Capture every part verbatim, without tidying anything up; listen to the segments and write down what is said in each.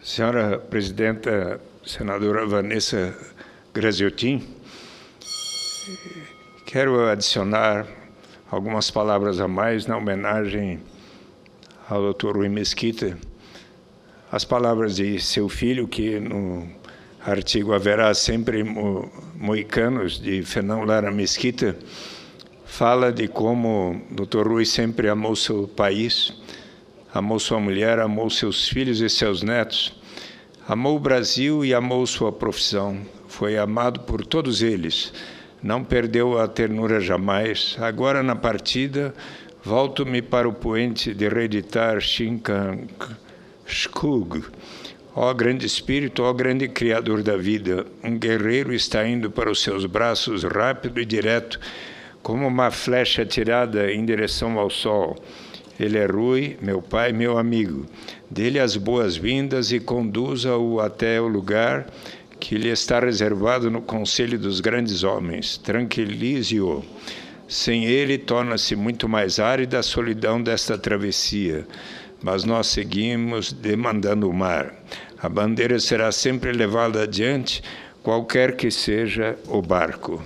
Senhora Presidenta, Senadora Vanessa Graziotin, quero adicionar algumas palavras a mais na homenagem ao doutor Rui Mesquita. As palavras de seu filho, que no artigo Haverá Sempre Moicanos, de Fernão Lara Mesquita, fala de como o doutor Rui sempre amou seu país, amou sua mulher, amou seus filhos e seus netos, amou o Brasil e amou sua profissão. Foi amado por todos eles, não perdeu a ternura jamais. Agora, na partida, volto-me para o poente de reeditar Shinkan Skug. Ó grande espírito, ó grande criador da vida, um guerreiro está indo para os seus braços rápido e direto, como uma flecha atirada em direção ao sol. Ele é Rui, meu pai, meu amigo. Dê-lhe as boas-vindas e conduza-o até o lugar que lhe está reservado no Conselho dos Grandes Homens. Tranquilize-o. Sem ele, torna-se muito mais árida a solidão desta travessia. Mas nós seguimos demandando o mar. A bandeira será sempre levada adiante, qualquer que seja o barco.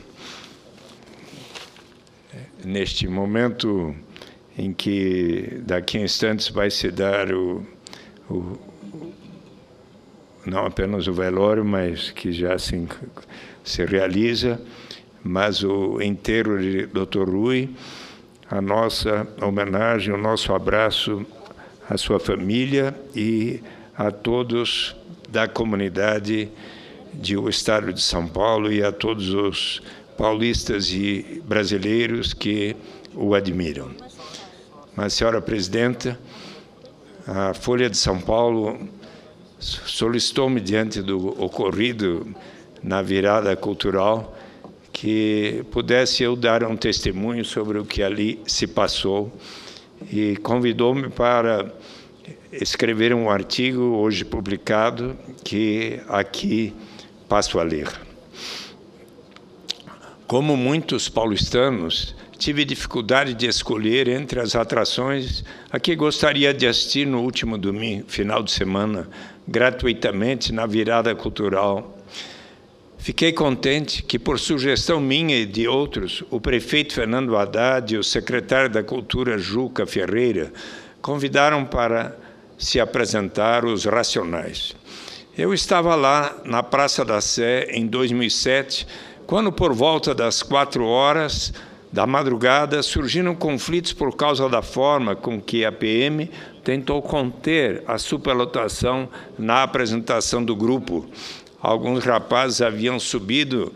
Neste momento em que daqui a instantes vai se dar o, o não apenas o velório, mas que já se, se realiza, mas o enterro de doutor Rui, a nossa homenagem, o nosso abraço à sua família e a todos da comunidade do Estado de São Paulo e a todos os paulistas e brasileiros que o admiram. Mas, senhora Presidenta, a Folha de São Paulo solicitou-me, diante do ocorrido na virada cultural, que pudesse eu dar um testemunho sobre o que ali se passou e convidou-me para escrever um artigo, hoje publicado, que aqui passo a ler. Como muitos paulistanos, tive dificuldade de escolher entre as atrações a que gostaria de assistir no último domingo, final de semana, gratuitamente na virada cultural. Fiquei contente que, por sugestão minha e de outros, o prefeito Fernando Haddad e o secretário da Cultura, Juca Ferreira, convidaram para se apresentar os Racionais. Eu estava lá na Praça da Sé em dois mil e sete, quando, por volta das quatro horas da madrugada, surgiram conflitos por causa da forma com que a P M tentou conter a superlotação na apresentação do grupo. Alguns rapazes haviam subido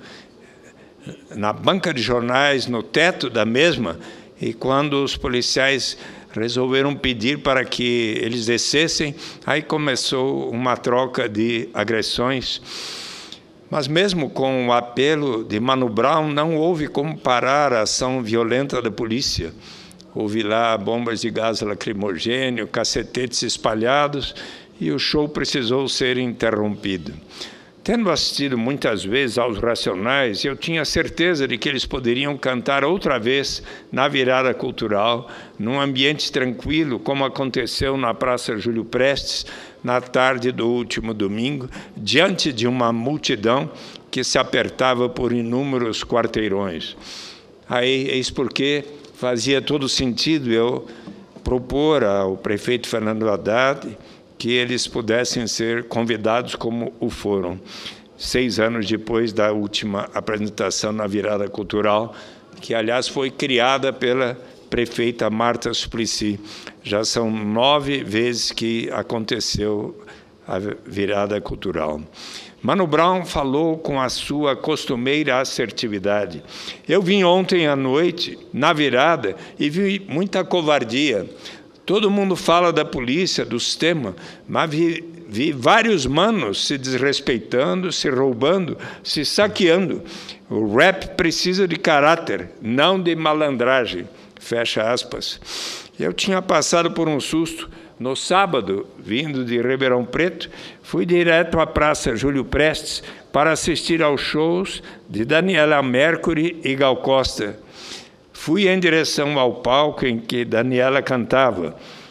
na banca de jornais, no teto da mesma, e quando os policiais resolveram pedir para que eles descessem, aí começou uma troca de agressões. Mas mesmo com o apelo de Mano Brown, não houve como parar a ação violenta da polícia. Houve lá bombas de gás lacrimogêneo, cacetetes espalhados, e o show precisou ser interrompido. Tendo assistido muitas vezes aos Racionais, eu tinha certeza de que eles poderiam cantar outra vez na virada cultural, num ambiente tranquilo, como aconteceu na Praça Júlio Prestes, na tarde do último domingo, diante de uma multidão que se apertava por inúmeros quarteirões. Aí, eis porque fazia todo sentido eu propor ao prefeito Fernando Haddad que eles pudessem ser convidados como o foram, seis anos depois da última apresentação na virada cultural, que, aliás, foi criada pela prefeita Marta Suplicy. Já são nove vezes que aconteceu a virada cultural. Mano Brown falou com a sua costumeira assertividade. Eu vim ontem à noite, na virada, e vi muita covardia. Todo mundo fala da polícia, do sistema, mas vi, vi vários manos se desrespeitando, se roubando, se saqueando. O rap precisa de caráter, não de malandragem. Fecha aspas. Eu tinha passado por um susto. No sábado, vindo de Ribeirão Preto, fui direto à Praça Júlio Prestes para assistir aos shows de Daniela Mercury e Gal Costa. Fui em direção ao palco em que Daniela cantava.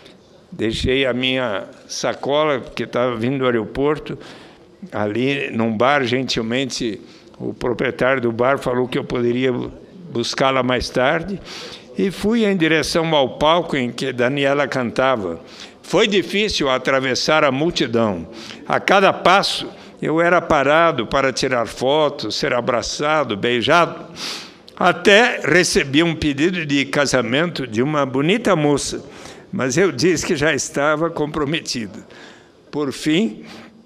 deixei a minha sacola, que estava vindo do aeroporto, ali num bar. Gentilmente, o proprietário do bar falou que eu poderia buscá-la mais tarde, e fui em direção ao palco em que Daniela cantava. Foi difícil atravessar a multidão. A cada passo, eu era parado para tirar fotos, ser abraçado, beijado. Até recebi um pedido de casamento de uma bonita moça, mas eu disse que já estava comprometido. Por fim,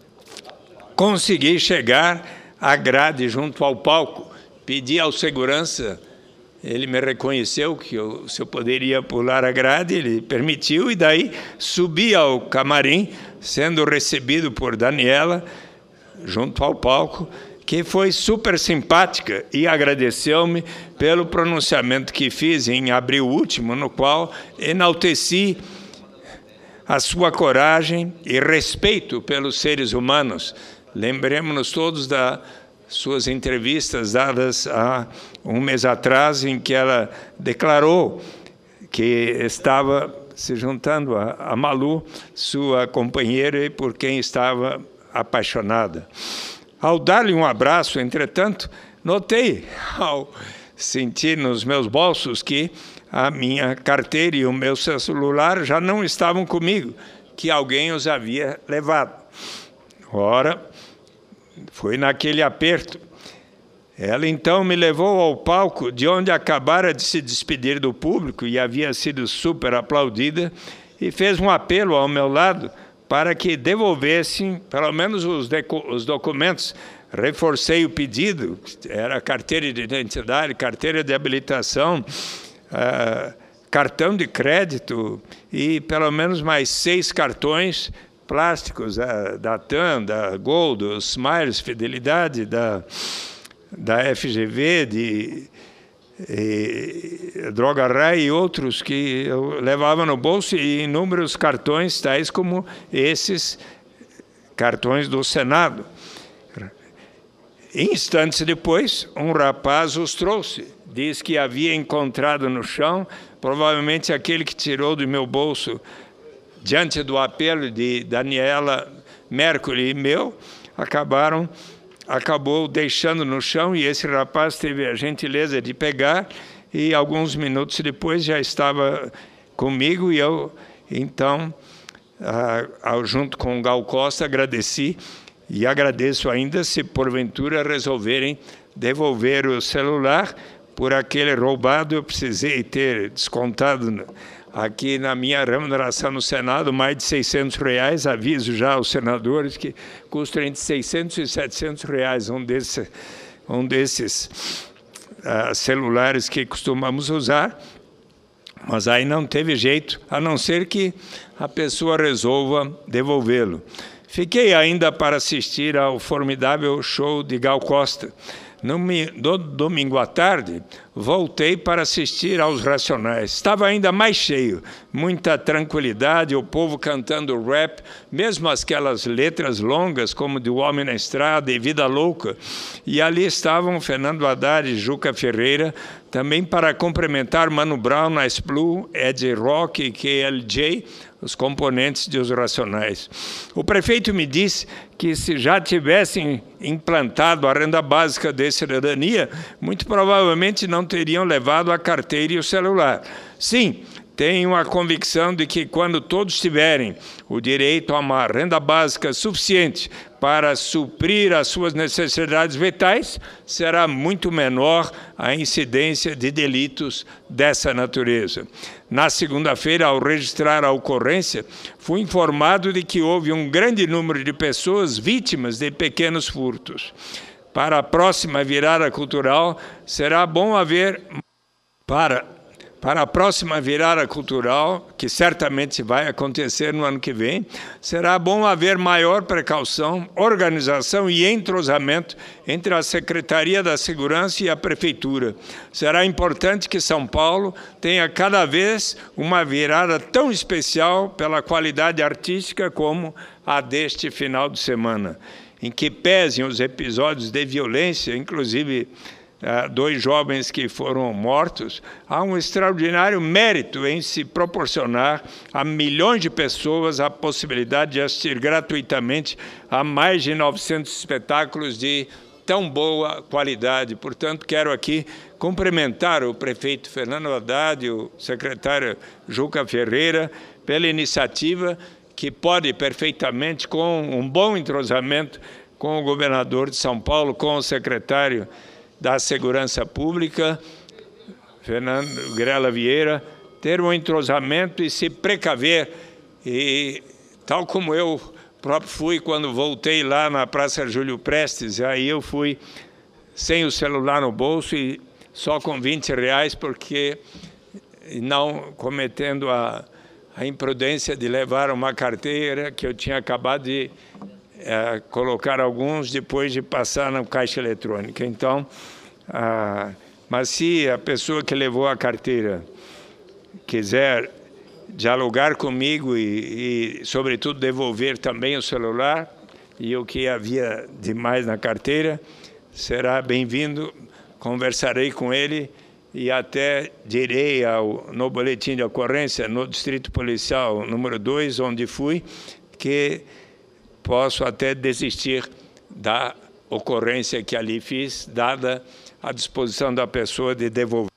consegui chegar à grade junto ao palco. Pedi ao segurança, ele me reconheceu que eu, se eu poderia pular a grade, ele permitiu, e daí subi ao camarim, sendo recebido por Daniela, junto ao palco, que foi super simpática e agradeceu-me pelo pronunciamento que fiz em abril último, no qual enalteci a sua coragem e respeito pelos seres humanos. Lembremos-nos todos das suas entrevistas dadas há um mês atrás, em que ela declarou que estava se juntando a Malu, sua companheira, e por quem estava apaixonada. Ao dar-lhe um abraço, entretanto, notei, ao sentir nos meus bolsos, que a minha carteira e o meu celular já não estavam comigo, que alguém os havia levado. Ora, foi naquele aperto. Ela então me levou ao palco, de onde acabara de se despedir do público e havia sido super aplaudida, e fez um apelo ao meu lado para que devolvessem pelo menos os, os documentos. Reforcei o pedido, era carteira de identidade, carteira de habilitação, uh, cartão de crédito e pelo menos mais seis cartões plásticos, uh, da TAM, da Gol, dos Smiles, Fidelidade, da, da F G V, de E, Droga Rai e outros que eu levava no bolso, e inúmeros cartões, tais como esses cartões do Senado. Instantes depois, um rapaz os trouxe. Diz que havia encontrado no chão, provavelmente aquele que tirou do meu bolso, diante do apelo de Daniela Mercury e meu, acabaram acabou deixando no chão, e esse rapaz teve a gentileza de pegar, e alguns minutos depois já estava comigo, e eu, então, ah, junto com o Gal Costa, agradeci, e agradeço ainda se porventura resolverem devolver o celular. Por aquele roubado eu precisei ter descontado aqui na minha remuneração no Senado mais de seiscentos reais, aviso já aos senadores que custa entre seiscentos e setecentos reais um, desse, um desses uh, celulares que costumamos usar, mas aí não teve jeito, a não ser que a pessoa resolva devolvê-lo. Fiquei ainda para assistir ao formidável show de Gal Costa. No domingo à tarde, voltei para assistir aos Racionais. Estava ainda mais cheio, muita tranquilidade, o povo cantando rap, mesmo aquelas letras longas, como de O Homem na Estrada e Vida Louca. E ali estavam Fernando Haddad e Juca Ferreira, também para cumprimentar Mano Brown, Ice Blue, Ed Rock e K L J, os componentes de Os Racionais. O prefeito me disse que se já tivessem implantado a renda básica de cidadania, muito provavelmente não teriam levado a carteira e o celular. Sim, tenho a convicção de que quando todos tiverem o direito a uma renda básica suficiente para suprir as suas necessidades vitais, será muito menor a incidência de delitos dessa natureza. Na segunda-feira, ao registrar a ocorrência, fui informado de que houve um grande número de pessoas vítimas de pequenos furtos. Para a próxima virada cultural, será bom haver... Para... Para a próxima virada cultural, que certamente vai acontecer no ano que vem, será bom haver maior precaução, organização e entrosamento entre a Secretaria da Segurança e a Prefeitura. Será importante que São Paulo tenha cada vez uma virada tão especial pela qualidade artística como a deste final de semana, em que pesem os episódios de violência, inclusive dois jovens que foram mortos, há um extraordinário mérito em se proporcionar a milhões de pessoas a possibilidade de assistir gratuitamente a mais de novecentos espetáculos de tão boa qualidade. Portanto, quero aqui cumprimentar o prefeito Fernando Haddad e o secretário Juca Ferreira pela iniciativa que pode perfeitamente, com um bom entrosamento com o governador de São Paulo, com o secretário da Segurança Pública, Fernando Grela Vieira, ter um entrosamento e se precaver. E tal como eu próprio fui quando voltei lá na Praça Júlio Prestes, aí eu fui sem o celular no bolso e só com vinte reais, porque não cometendo a, a imprudência de levar uma carteira que eu tinha acabado de é, colocar alguns depois de passar na caixa eletrônica. Então, ah, mas se a pessoa que levou a carteira quiser dialogar comigo e, e, sobretudo, devolver também o celular e o que havia de mais na carteira, será bem-vindo, conversarei com ele e até direi ao, no boletim de ocorrência, no Distrito Policial número dois, onde fui, que posso até desistir da ocorrência que ali fiz, dada a disposição da pessoa de devolver.